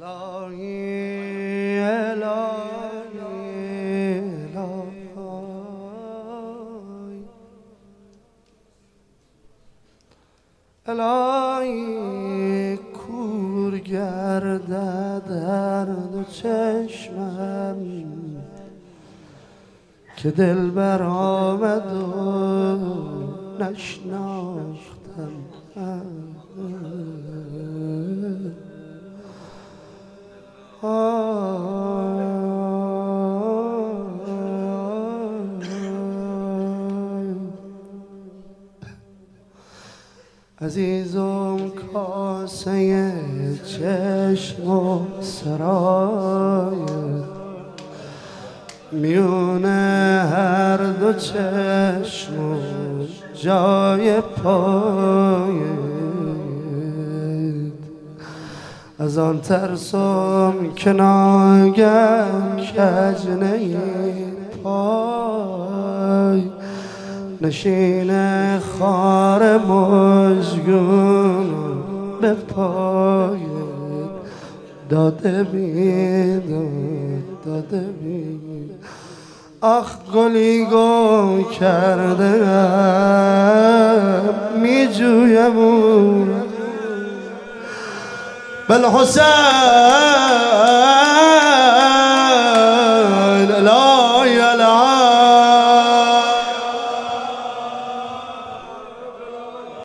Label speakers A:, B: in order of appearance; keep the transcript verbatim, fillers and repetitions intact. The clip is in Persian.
A: الهی الهی الهی کور گردد در دو چشمم که دلبر آمد و نشناختم. عزیزم کاسه چشم و سرای میونه هر دو چشم و جای پایت، از آن ترسم که ناگه کج نی پای نشین خار مژگون به پایت داده بیداد داده بید. آخ گلی گم کرده می جویم بالحسین